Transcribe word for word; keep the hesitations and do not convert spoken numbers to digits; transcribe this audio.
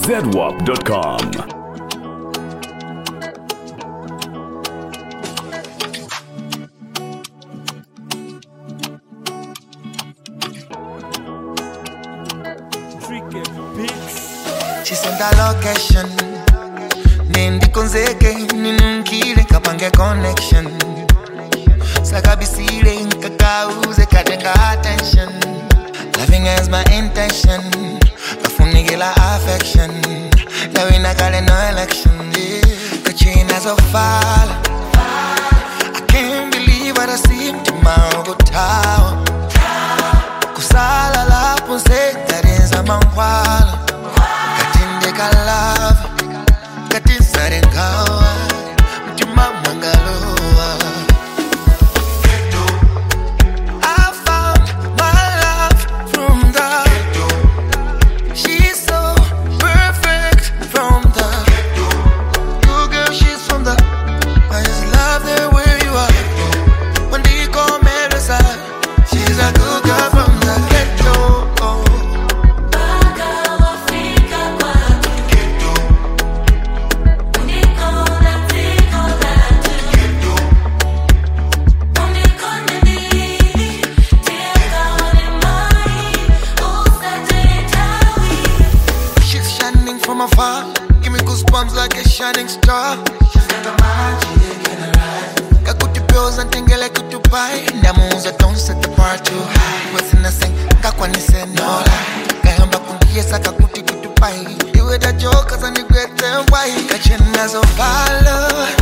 zedwap dot com. She sent a location. Nindi konzeke ninungile kapange connection. Sakabisile kakauze katenga attention. Loving is my intention. Kafunigila affection. Now we not calling no election. Katrina's a fall. I can't believe what I see tomorrow tower. Kusala la ponse that a manwala. Katindeka love. Katinsarengawa. Mtima mangaloa. I found my love from the ghetto. She's so perfect from the ghetto. Good girl, she's from the. I just love the way you are. When they call me Rasa, she's a good girl from the ghetto. From afar, give me goosebumps like a shining star. She's got the magic in her eyes. Kakuti pills and tingele kutupai. Ndamuza don't set the bar too high. What's in the sink? Kakwani say no lie. Kayamba kundiesa kakuti kutupai. You with the jokers and you get them white. Kachina's a valor.